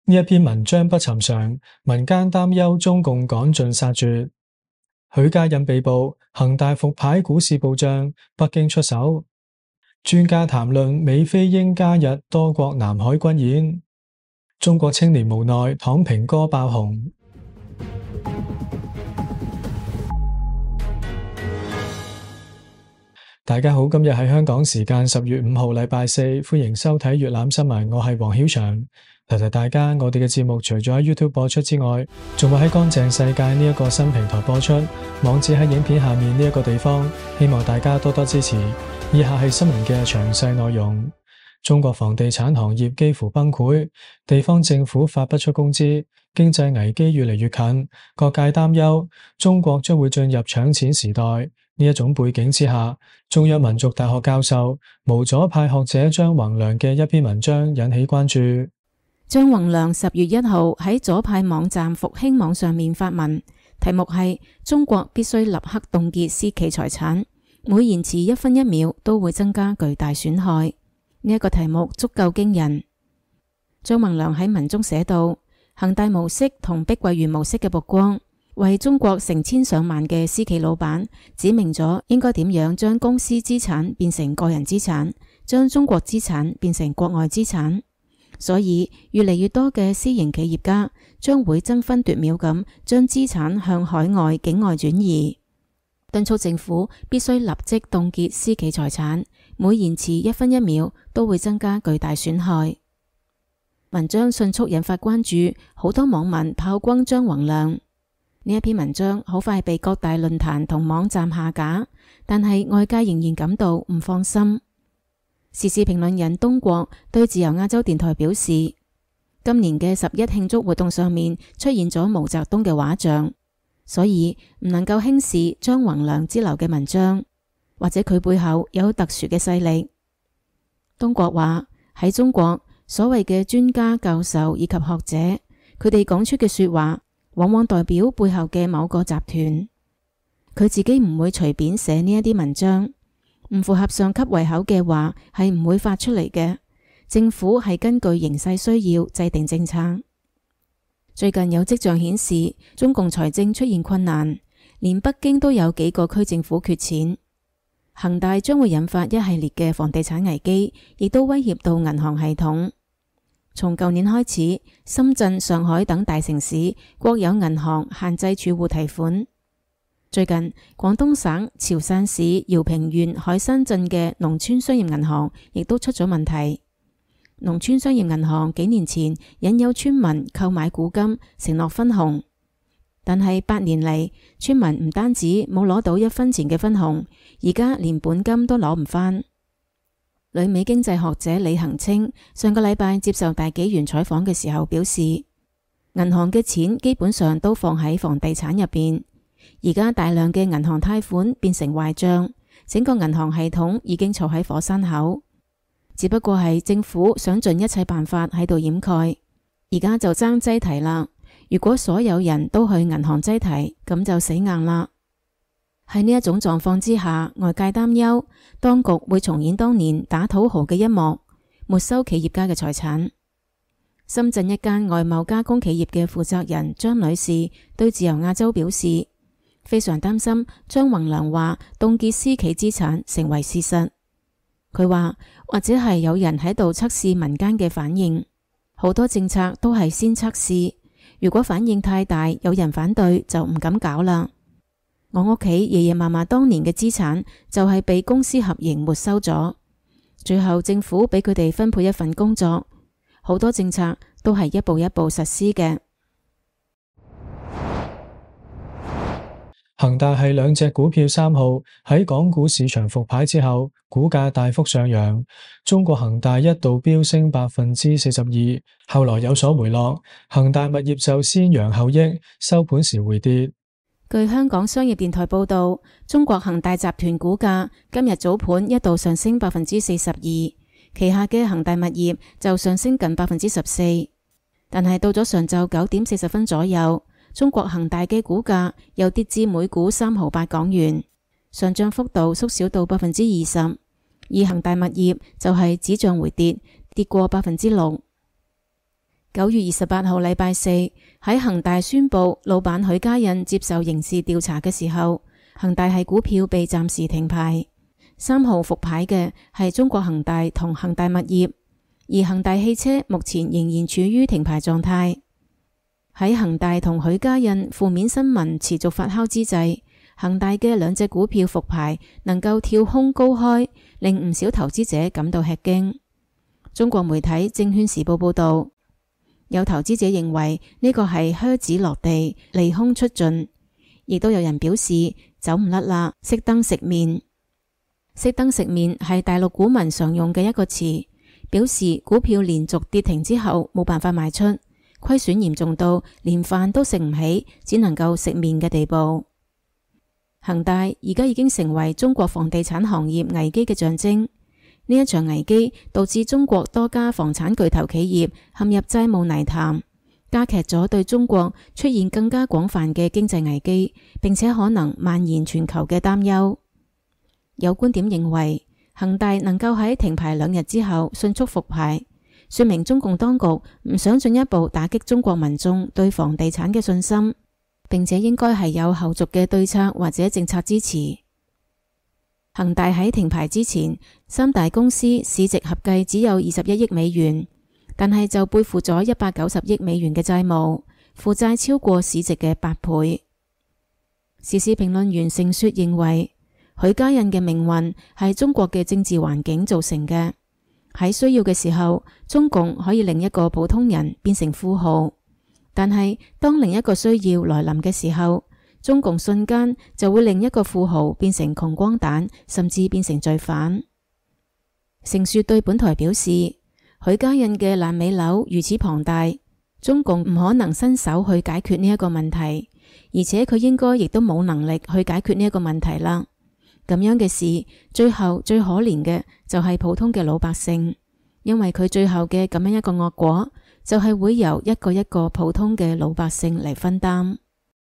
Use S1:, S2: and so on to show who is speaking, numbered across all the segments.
S1: 呢一篇文章不尋常，民間擔憂中共趕盡殺絕。許家印被捕，恒大復牌股市暴漲，北京出手。專家談論美菲英加日多國南海軍演。中國青年無奈躺平歌爆紅。大家好，今日係香港時間10月5號禮拜四，歡迎收睇粵覽新聞，我係黃曉翔。提提大家，我哋嘅節目除咗喺 YouTube 播出之外，仲會喺乾淨世界呢一個新平台播出，網址喺影片下面呢一個地方，希望大家多多支持。以下係新聞嘅詳細內容。中國房地產行業幾乎崩潰，地方政府發不出工資，經濟危機越嚟越近，各界擔憂中國將會進入搶錢時代。呢一種背景之下，中央民族大學教授、無左派學者張宏良嘅一篇文章引起關注。
S2: 張宏良10月1號喺左派網站復興網上面發文，題目係中國必須立刻凍結私企財產，每延遲1分1秒都會增加巨大損害。呢一個題目足夠驚人。張宏良喺文中寫道，恒大模式同碧桂園模式嘅曝光，為中國成千上萬嘅私企老闆指明咗應該點樣將公司資產變成個人資產，將中國資產變成國外資產。所以越嚟越多嘅私營企業家將會爭分奪秒咁將資產向海外境外轉移，敦促政府必須立即凍結私企財產，每延遲1分1秒都會增加巨大損害。文章迅速引發關注，好多網民炮轟張宏良。呢一篇文章好快被各大論壇同網站下架，但係外界仍然感到唔放心。時事評論人東國對自由亞洲電台表示，今年嘅11慶祝活動上面出現咗毛澤東嘅畫像，所以唔能夠輕視張宏良之流嘅文章，或者佢背後有特殊嘅勢力。東國話，喺中國，所謂嘅專家教授以及學者，佢哋講出嘅說話往往代表背後嘅某個集團，佢自己唔會隨便寫呢一啲文章，唔符合上級胃口嘅話係唔會發出嚟嘅。政府係根據形勢需要制定政策。最近有跡象顯示中共財政出現困難，連北京都有幾個區政府缺錢。恒大將會引發一系列嘅房地產危機，亦都威脅到銀行系統。從舊年開始，深圳、上海等大城市國有銀行限制儲戶提款。最近，廣東省潮汕市饒平縣海山鎮嘅農村商業銀行亦都出咗問題。農村商業銀行幾年前引誘村民購買股金，承諾分紅，但係8年嚟，村民唔單止冇攞到1分錢嘅分紅，而家連本金都攞唔返。旅美經濟學者李恒清上個禮拜接受大紀元採訪嘅時候表示，銀行嘅錢基本上都放喺房地產入邊，而家大量嘅銀行貸款變成壞賬，整個銀行系統已經坐喺火山口，只不過係政府想盡一切辦法喺度掩蓋。而家就爭擠提啦，如果所有人都去銀行擠提，咁就死硬啦。喺呢一種狀況之下，外界擔憂當局會重演當年打土豪嘅一幕，沒收企業家嘅財產。深圳一間外貿加工企業嘅負責人張女士對自由亞洲表示，非常擔心張宏良話凍結私企資產成為事實。佢話或者係有人喺度測試民間嘅反應，好多政策都係先測試，如果反應太大，有人反對就唔敢搞啦。我屋企爺爺嫲嫲當年嘅資產就係被公私合營沒收咗，最後政府俾佢哋分配一份工作，好多政策都係一步一步實施嘅。
S1: 恒大係兩隻股票3號喺港股市場復牌之後，股價大幅上揚。中國恒大一度飆升42%，後來有所回落。恒大物業就先揚後抑，收盤時回跌。
S2: 據香港商業電台報道，中國恒大集團股價今日早盤一度上升42%，旗下嘅恒大物業就上升近14%。但係到咗上晝9點40分左右，中國恒大嘅股價又跌至每股3毫8港元，上漲幅度縮小到20%，而恒大物業就係止漲回跌，跌過6%。 9月28號禮拜四，喺恒大宣布老闆許家印接受刑事調查嘅時候，恒大系股票被暫時停牌。3號復牌嘅係中國恒大同恒大物業，而恒大汽車目前仍然處於停牌狀態。喺恒大同許家印負面新聞持續發酵之際，恒大嘅2隻股票復牌能夠跳空高開，令唔少投資者感到吃驚。中國媒體《證券時報》報道，有投資者認為呢個係靴子落地，利空出盡，亦都有人表示走唔甩啦，熄燈食麵。熄燈食麵係大陸股民常用嘅一個詞，表示股票連續跌停之後冇辦法賣出，虧損嚴重到連飯都食唔起，只能夠食麵嘅地步。恒大而家已經成為中國房地產行業危機嘅象徵。呢一場危機導致中國多家房產巨頭企業陷入債務泥潭，加劇咗對中國出現更加廣泛嘅經濟危機，並且可能蔓延全球嘅擔憂。有觀點認為，恒大能夠喺停牌2日之後迅速復牌，說明中共當局唔想進一步打擊中國民眾對房地產嘅信心，並且應該係有後續嘅對策或者政策支持。恒大喺停牌之前，3大公司市值合計只有21億美元，但係就背負咗190億美元嘅債務，負債超過市值嘅8倍。時事評論員盛雪認為，許家印嘅命運係中國嘅政治環境造成嘅。喺需要嘅時候，中共可以令一個普通人變成富豪，但係當另一個需要來臨嘅時候，中共瞬間就會令一個富豪變成窮光蛋，甚至變成罪犯。盛雪對本台表示，許家印嘅爛尾樓如此龐大，中共唔可能伸手去解決呢一個問題，而且佢應該亦都冇能力去解決呢一個問題啦。咁樣嘅事，最後最可憐嘅就係普通嘅老百姓，因為佢最後嘅咁樣一個惡果，就係會由一個一個普通嘅老百姓嚟分擔。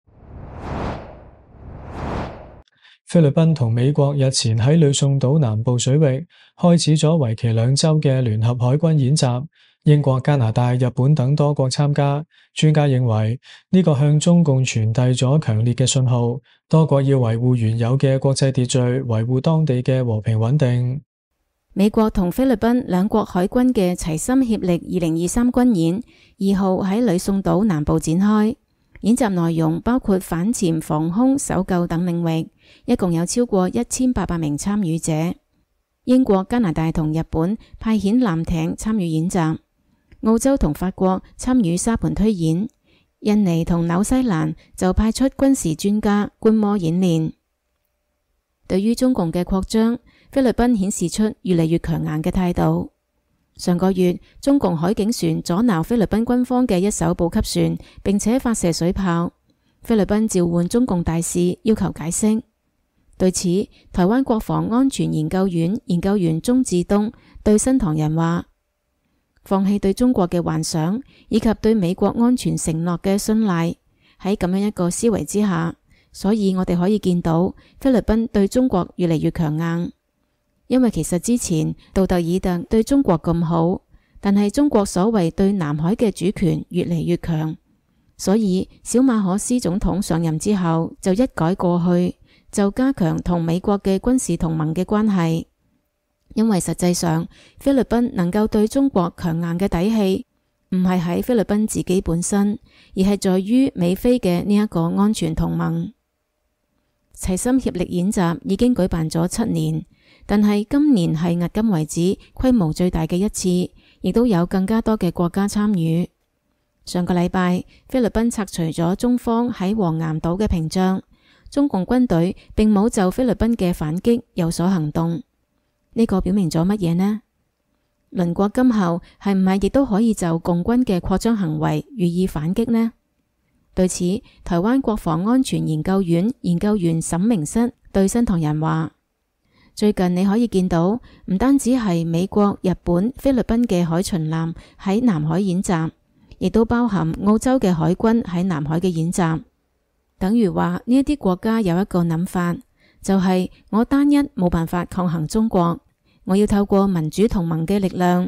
S1: 菲律賓同美國日前喺呂宋島南部水域開始咗為期2週嘅聯合海軍演習，英國、加拿大、日本等多國參加。專家認為呢個向中共傳遞咗強烈嘅信號，多國要維護原有嘅國際秩序，維護當地嘅和平穩定。
S2: 美國同菲律賓兩國海軍嘅齊心協力2023軍演2號喺呂宋島南部展開，演習內容包括反潛、防空、搜救等領域，一共有超過1800名參與者。英國、加拿大同日本派遣艦艇參與演習，澳洲同法國參與沙盤推演，印尼同紐西蘭就派出軍事專家觀摩演練。對於中共嘅擴張，菲律賓顯示出越嚟越強硬嘅態度。上個月，中共海警船阻撓菲律賓軍方嘅一艘補給船，並且發射水炮。菲律賓召喚中共大使要求解釋。對此，台灣國防安全研究院研究員鍾志東對新唐人話：放棄對中國嘅幻想，以及對美國安全承諾嘅信賴，喺咁樣一個思維之下，所以我哋可以見到菲律賓對中國越嚟越強硬。因為其實之前杜特爾特對中國咁好，但係中國所謂對南海嘅主權越嚟越強，所以小馬可斯總統上任之後就一改過去，就加強同美國嘅軍事同盟嘅關係。因為實際上菲律賓能夠對中國強硬嘅底氣，唔係喺菲律賓自己本身，而係在於美菲嘅呢一個安全同盟。齊心協力演習已經舉辦咗7年，但係今年係迄今為止規模最大嘅一次，亦都有更加多嘅國家參與。上個禮拜，菲律賓拆除咗中方喺黃岩島嘅屏障，中共軍隊並冇就菲律賓嘅反擊有所行動。呢個表明咗乜嘢呢？鄰國今後係唔係亦都可以就共軍嘅擴張行為予以反擊呢？對此，台灣國防安全研究院研究員沈明室對新唐人話：最近你可以見到，唔單止係美國、日本、菲律賓嘅海巡艦喺南海演習，亦都包含澳洲嘅海軍喺南海嘅演習。等於話呢一啲國家有一個諗法，就係我單一冇辦法抗衡中國，我要透過民主同盟嘅力量，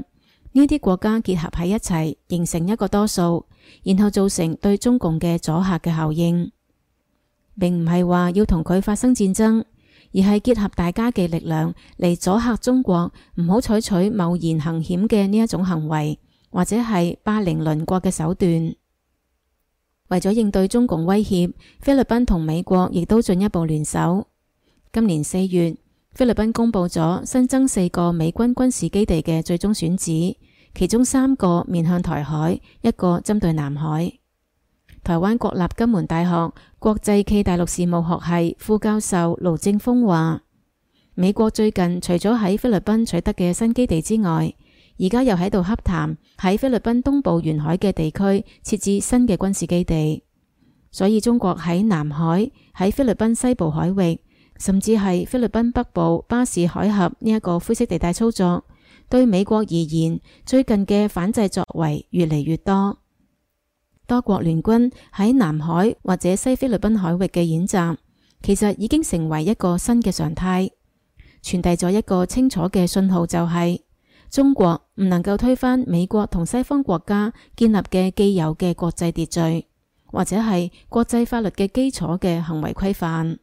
S2: 呢啲國家結合喺一齊，形成一個多數，然後造成對中共嘅阻嚇嘅效應，並唔係話要同佢發生戰爭，而係結合大家嘅力量嚟阻嚇中國唔好採取貿然行險嘅呢一種行為，或者係霸凌鄰國嘅手段。為咗應對中共威脅，菲律賓同美國亦都進一步聯手。今年4月，菲律賓公布咗新增4個美軍軍事基地嘅最終選址，其中3個面向台海，1個針對南海。台灣國立金門大學國際暨大陸事務學系副教授盧正峰話，美國最近除咗喺菲律賓取得嘅新基地之外，而家又喺度洽談喺菲律賓東部沿海嘅地區設置新嘅軍事基地，所以中國喺南海、喺菲律賓西部海域，甚至係菲律賓北部巴士海峽呢一個灰色地帶操作，對美國而言，最近嘅反制作為越嚟越多。多國聯軍喺南海或者西菲律賓海域嘅演習，其實已經成為一個新嘅常態，傳遞咗一個清楚嘅信號，就係中國唔能夠推翻美國同西方國家建立嘅既有嘅國際秩序，或者係國際法律嘅基礎嘅行為規範。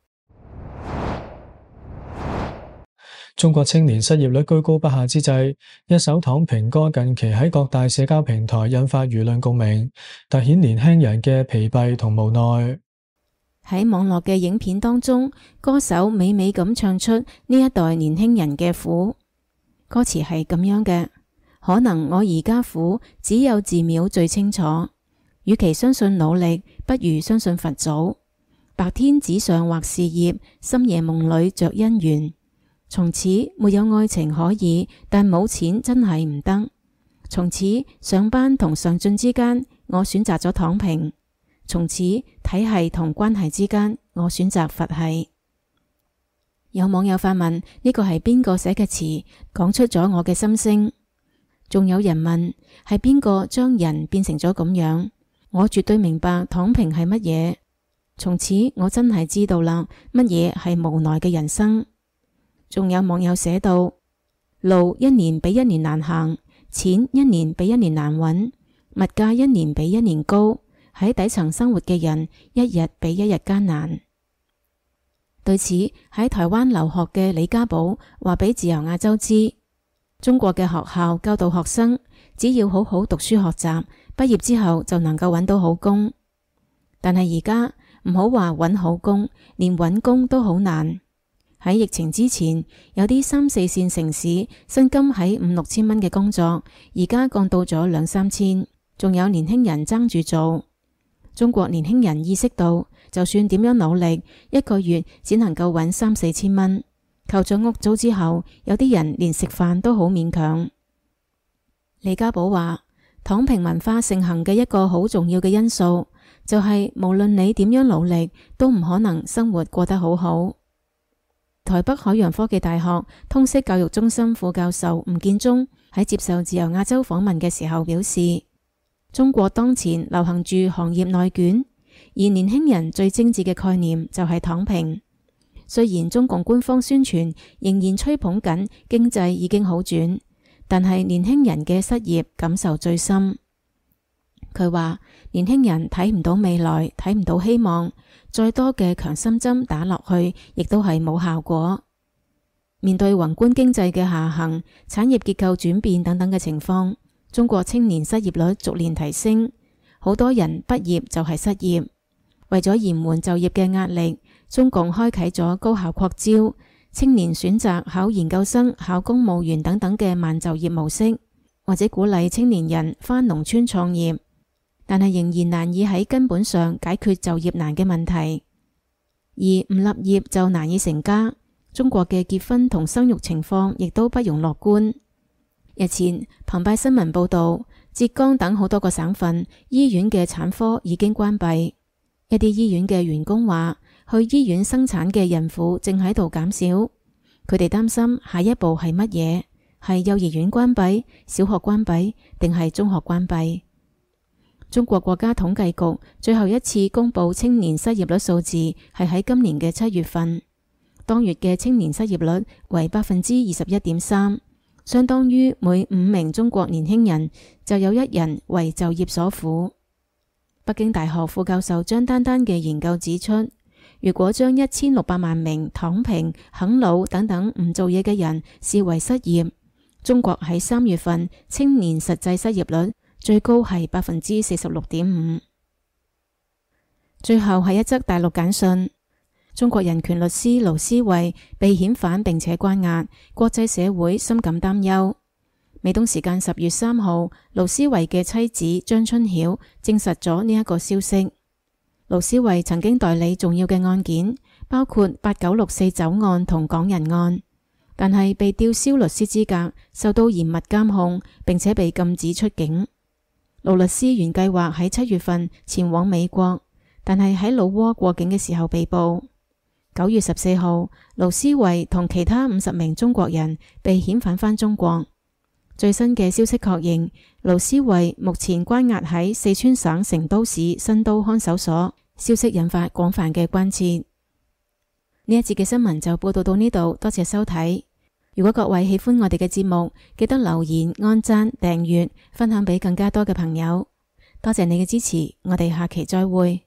S1: 中國青年失業率居高不下之際，一首躺平歌近期喺各大社交平台引發輿論共鳴，凸顯年輕人嘅疲憊同無奈。
S2: 喺網絡嘅影片當中，歌手美美咁唱出呢一代年輕人嘅苦。歌詞係咁樣嘅：可能我而家苦，只有寺廟最清楚。與其相信努力，不如相信佛祖。白天紙上畫事業，深夜夢裏着姻緣。從此沒有愛情可以，但冇錢真係唔得。從此上班同上進之間，我選擇咗躺平。從此體系同關係之間，我選擇佛系。有網友發問：呢個係邊個寫嘅詞？講出咗我嘅心聲。仲有人問：係邊個將人變成咗咁樣？我絕對明白躺平係乜嘢。從此我真係知道啦，乜嘢係無奈嘅人生。仲有網友寫道：路一年比一年難行，錢一年比一年難揾，物價一年比一年高，喺底層生活嘅人一日比一日艱難。對此，喺台灣留學嘅李家寶話俾自由亞洲知，中國嘅學校教導學生只要好好讀書學習，畢業之後就能夠揾到好工。但係而家唔好話揾好工，連揾工都好難。喺疫情之前，有啲3、4線城市薪金喺5、6千蚊嘅工作，而家降到咗2、3千，仲有年輕人爭住做。中國年輕人意識到，就算點樣努力，一個月只能夠揾3、4千蚊，扣咗屋租之後，有啲人連食飯都好勉強。李家寶話，躺平文化盛行嘅一個好重要嘅因素，就係無論你點樣努力，都唔可能生活過得好好。台北海洋科技大學通識教育中心副教授吳建中喺接受自由亞洲訪問嘅時候表示，中國當前流行住行業內卷，而年輕人最精緻嘅概念就係躺平。雖然中共官方宣傳仍然吹捧緊經濟已經好轉，但係年輕人嘅失業感受最深。佢話年輕人睇唔到未來，睇唔到希望，再多嘅強心針打落去，亦都係冇效果。面對宏觀經濟嘅下行、產業結構轉變等等嘅情況，中國青年失業率逐年提升，好多人畢業就係失業。為咗延緩就業嘅壓力，中共開啟咗高校擴招，青年選擇考研究生、考公務員等等嘅慢就業模式，或者鼓勵青年人返農村創業。但係仍然難以喺根本上解決就業難嘅問題，而唔立業就難以成家。中國嘅結婚同生育情況亦都不容樂觀。日前澎湃新聞報道，浙江等好多個省份醫院嘅產科已經關閉。一啲醫院嘅員工話，去醫院生產嘅孕婦正喺度減少，佢哋擔心下一步係乜嘢？係幼兒園關閉、小學關閉，定係中學關閉？中國國家統計局最後一次公布青年失業率數字係喺今年嘅7月份，當月嘅青年失業率為21.3%， 相當於每5名中國年輕人就有1人為就業所苦。北京大學副教授張丹丹嘅研究指出，如果將1600萬名躺平、啃老等等唔做嘢嘅人視為失業，中國喺3月份青年實際失業率最高係 46.5%。最後係一則大陸簡訊，中國人權律師盧思維被遣返並且關押，國際社會深感擔憂。美東時間10月3號，盧思維嘅妻子張春曉證實咗呢一個消息。盧思維曾經代理重要嘅案件，包括8964酒案同港人案，但係被吊銷律師資格，受到嚴密監控，並且被禁止出境。盧律師原計劃喺7月份前往美國，但係喺老撾過境嘅時候被捕。9月14號，盧思維同其他50名中國人被遣返返中國。最新嘅消息確認，盧思維目前關押喺四川省成都市新都看守所。消息引發廣泛嘅關切。呢一節嘅新聞就報道到呢度，多謝收睇。如果各位喜歡我哋嘅節目，記得留言、按讚、訂閱、分享俾更加多嘅朋友。多謝你嘅支持，我哋下期再會。